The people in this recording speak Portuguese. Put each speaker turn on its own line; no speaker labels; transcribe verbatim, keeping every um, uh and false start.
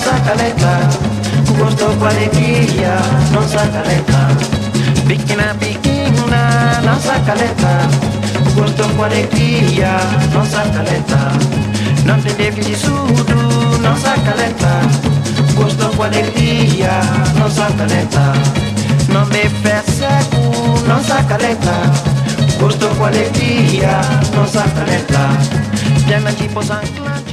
se acalenta, gosto com alegria, não se acalenta. Pequena, pequena, não se acalenta, gosto com alegria, não se acalenta. Não tem devido de surdo, não se acalenta, gosto com alegria, não se acalenta. Não me fez cego, não se acalenta, gosto com alegria, não se acalenta. Diana tipo San Clancy.